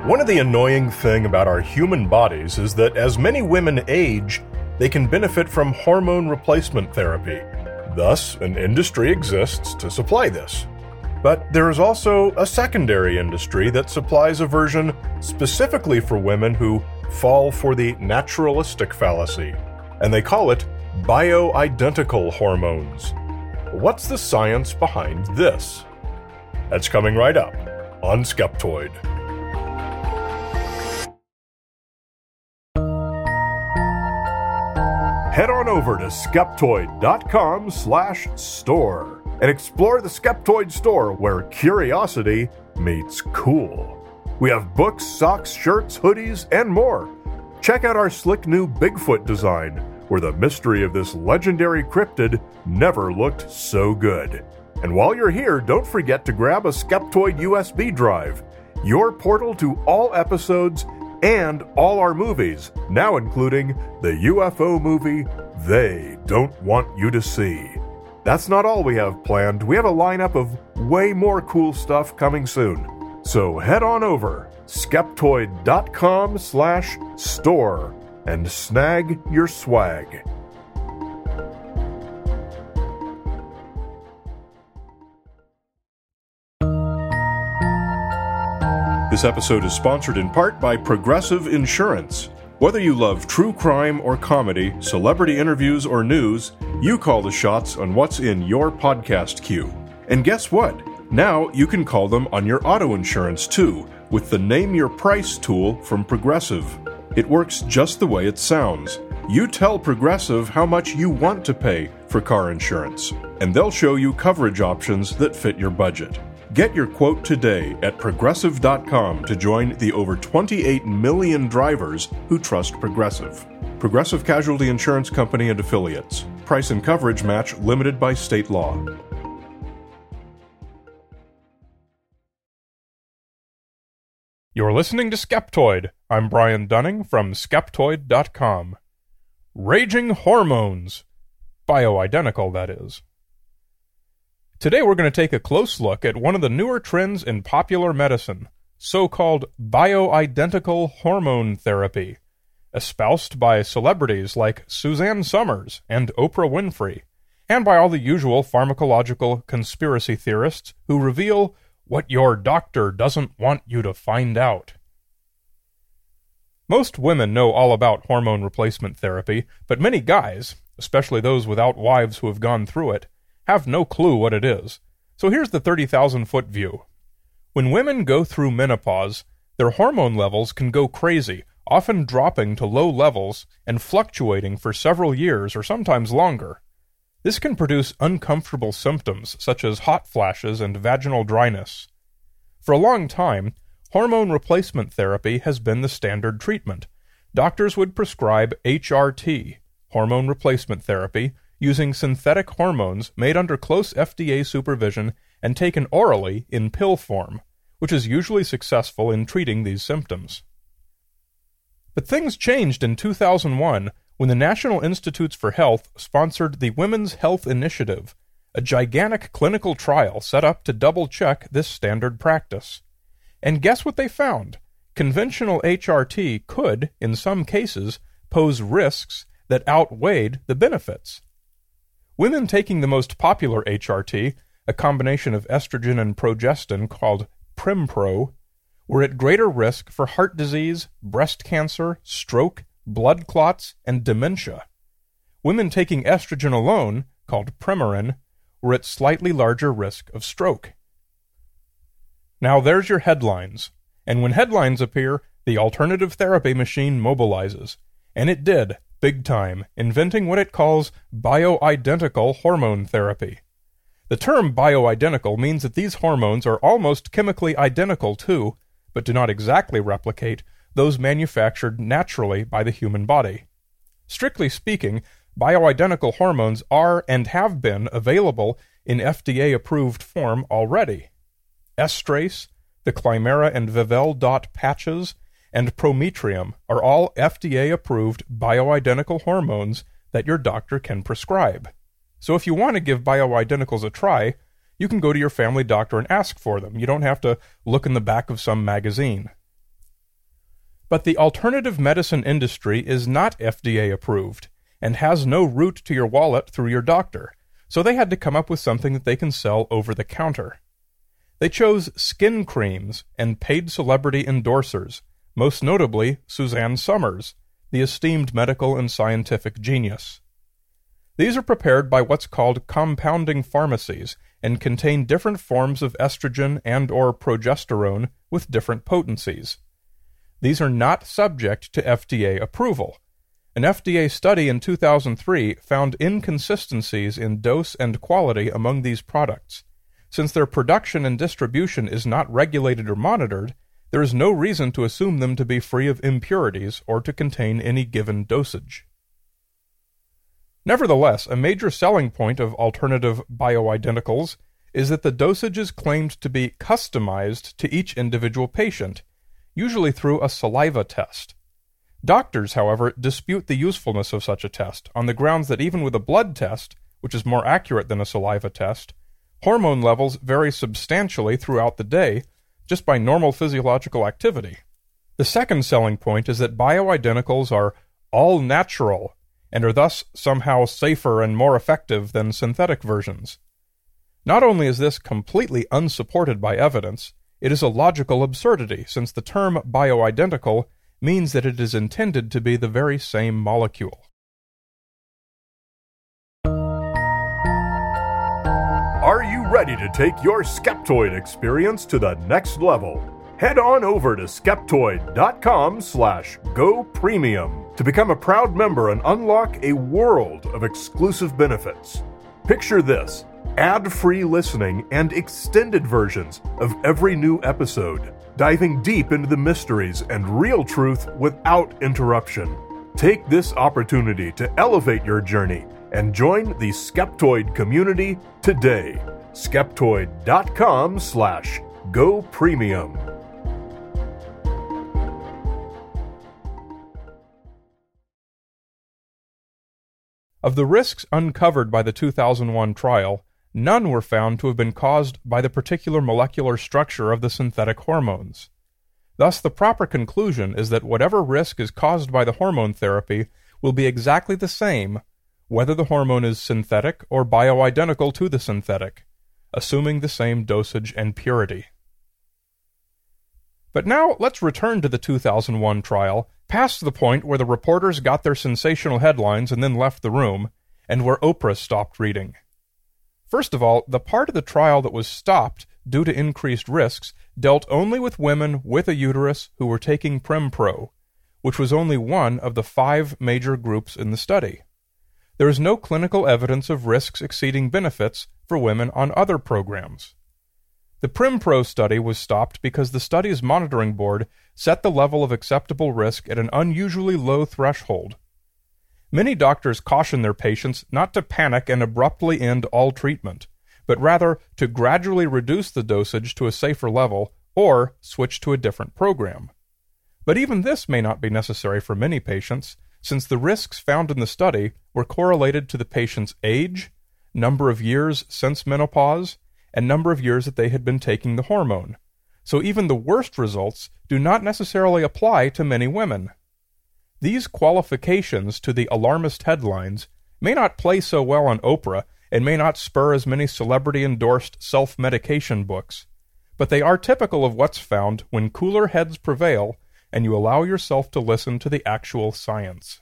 One of the annoying things about our human bodies is that as many women age, they can benefit from hormone replacement therapy. Thus, an industry exists to supply this. But there is also a secondary industry that supplies a version specifically for women who fall for the naturalistic fallacy, and they call it bioidentical hormones. What's the science behind this? That's coming right up on Skeptoid. Head on over to skeptoid.com/store and explore the Skeptoid store where curiosity meets cool. We have books, socks, shirts, hoodies, and more. Check out our slick new Bigfoot design, where the mystery of this legendary cryptid never looked so good. And while you're here, don't forget to grab a Skeptoid USB drive, your portal to all episodes and all our movies, now including the UFO movie They Don't Want You to See. That's not all we have planned. We have a lineup of way more cool stuff coming soon. So head on over, skeptoid.com/store, and snag your swag. This episode is sponsored in part by Progressive Insurance. Whether you love true crime or comedy, celebrity interviews or news, you call the shots on what's in your podcast queue. And guess what? Now you can call them on your auto insurance too, with the Name Your Price tool from Progressive. It works just the way it sounds. You tell Progressive how much you want to pay for car insurance, and they'll show you coverage options that fit your budget. Get your quote today at Progressive.com to join the over 28 million drivers who trust Progressive. Progressive Casualty Insurance Company and Affiliates. Price and coverage match limited by state law. You're listening to Skeptoid. I'm Brian Dunning from Skeptoid.com. Raging hormones. Bioidentical, that is. Today we're going to take a close look at one of the newer trends in popular medicine, so-called bioidentical hormone therapy, espoused by celebrities like Suzanne Summers and Oprah Winfrey, and by all the usual pharmacological conspiracy theorists who reveal what your doctor doesn't want you to find out. Most women know all about hormone replacement therapy, but many guys, especially those without wives who have gone through it, have no clue what it is. So here's the 30,000-foot view. When women go through menopause, their hormone levels can go crazy, often dropping to low levels and fluctuating for several years or sometimes longer. This can produce uncomfortable symptoms such as hot flashes and vaginal dryness. For a long time, hormone replacement therapy has been the standard treatment. Doctors would prescribe HRT, hormone replacement therapy, using synthetic hormones made under close FDA supervision and taken orally in pill form, which is usually successful in treating these symptoms. But things changed in 2001 when the National Institutes for Health sponsored the Women's Health Initiative, a gigantic clinical trial set up to double-check this standard practice. And guess what they found? Conventional HRT could, in some cases, pose risks that outweighed the benefits. Women taking the most popular HRT, a combination of estrogen and progestin called Prempro, were at greater risk for heart disease, breast cancer, stroke, blood clots, and dementia. Women taking estrogen alone, called Premarin, were at slightly larger risk of stroke. Now there's your headlines. And when headlines appear, the alternative therapy machine mobilizes. And it did, big time, inventing what it calls bioidentical hormone therapy. The term bioidentical means that these hormones are almost chemically identical to, but do not exactly replicate, those manufactured naturally by the human body. Strictly speaking, bioidentical hormones are and have been available in FDA-approved form already. Estrace, the Climera and Vivel dot patches, and Prometrium are all FDA-approved bioidentical hormones that your doctor can prescribe. So if you want to give bioidenticals a try, you can go to your family doctor and ask for them. You don't have to look in the back of some magazine. But the alternative medicine industry is not FDA approved and has no route to your wallet through your doctor, so they had to come up with something that they can sell over the counter. They chose skin creams and paid celebrity endorsers, most notably Suzanne Somers, the esteemed medical and scientific genius. These are prepared by what's called compounding pharmacies and contain different forms of estrogen and/or progesterone with different potencies. These are not subject to FDA approval. An FDA study in 2003 found inconsistencies in dose and quality among these products. Since their production and distribution is not regulated or monitored, there is no reason to assume them to be free of impurities or to contain any given dosage. Nevertheless, a major selling point of alternative bioidenticals is that the dosage is claimed to be customized to each individual patient, usually through a saliva test. Doctors, however, dispute the usefulness of such a test on the grounds that even with a blood test, which is more accurate than a saliva test, hormone levels vary substantially throughout the day just by normal physiological activity. The second selling point is that bioidenticals are all natural and are thus somehow safer and more effective than synthetic versions. Not only is this completely unsupported by evidence, it is a logical absurdity, since the term bioidentical means that it is intended to be the very same molecule. Are you ready to take your Skeptoid experience to the next level? Head on over to Skeptoid.com/GoPremium to become a proud member and unlock a world of exclusive benefits. Picture this: ad-free listening and extended versions of every new episode, diving deep into the mysteries and real truth without interruption. Take this opportunity to elevate your journey and join the Skeptoid community today. Skeptoid.com/GoPremium. Of the risks uncovered by the 2001 trial, none were found to have been caused by the particular molecular structure of the synthetic hormones. Thus, the proper conclusion is that whatever risk is caused by the hormone therapy will be exactly the same, whether the hormone is synthetic or bioidentical to the synthetic, assuming the same dosage and purity. But now let's return to the 2001 trial, past the point where the reporters got their sensational headlines and then left the room, and where Oprah stopped reading. First of all, the part of the trial that was stopped due to increased risks dealt only with women with a uterus who were taking Prempro, which was only one of the 5 major groups in the study. There is no clinical evidence of risks exceeding benefits for women on other programs. The Prempro study was stopped because the study's monitoring board set the level of acceptable risk at an unusually low threshold. Many doctors caution their patients not to panic and abruptly end all treatment, but rather to gradually reduce the dosage to a safer level or switch to a different program. But even this may not be necessary for many patients, since the risks found in the study were correlated to the patient's age, number of years since menopause, and number of years that they had been taking the hormone. So even the worst results do not necessarily apply to many women. These qualifications to the alarmist headlines may not play so well on Oprah and may not spur as many celebrity-endorsed self-medication books, but they are typical of what's found when cooler heads prevail and you allow yourself to listen to the actual science.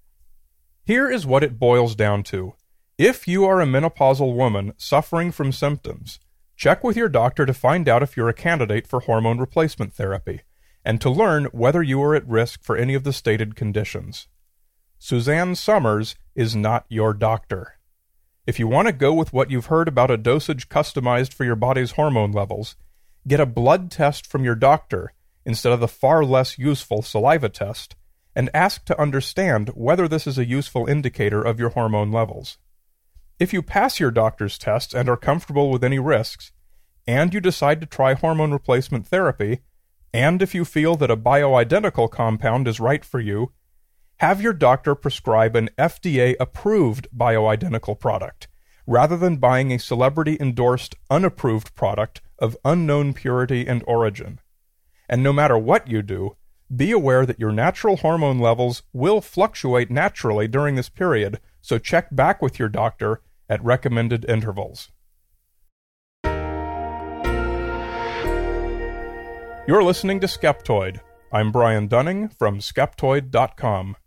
Here is what it boils down to. If you are a menopausal woman suffering from symptoms, check with your doctor to find out if you're a candidate for hormone replacement therapy, and to learn whether you are at risk for any of the stated conditions. Suzanne Somers is not your doctor. If you want to go with what you've heard about a dosage customized for your body's hormone levels, get a blood test from your doctor instead of the far less useful saliva test, and ask to understand whether this is a useful indicator of your hormone levels. If you pass your doctor's tests and are comfortable with any risks, and you decide to try hormone replacement therapy, and if you feel that a bioidentical compound is right for you, have your doctor prescribe an FDA-approved bioidentical product, rather than buying a celebrity-endorsed, unapproved product of unknown purity and origin. And no matter what you do, Be aware that your natural hormone levels will fluctuate naturally during this period, so check back with your doctor at recommended intervals. You're listening to Skeptoid. I'm Brian Dunning from Skeptoid.com.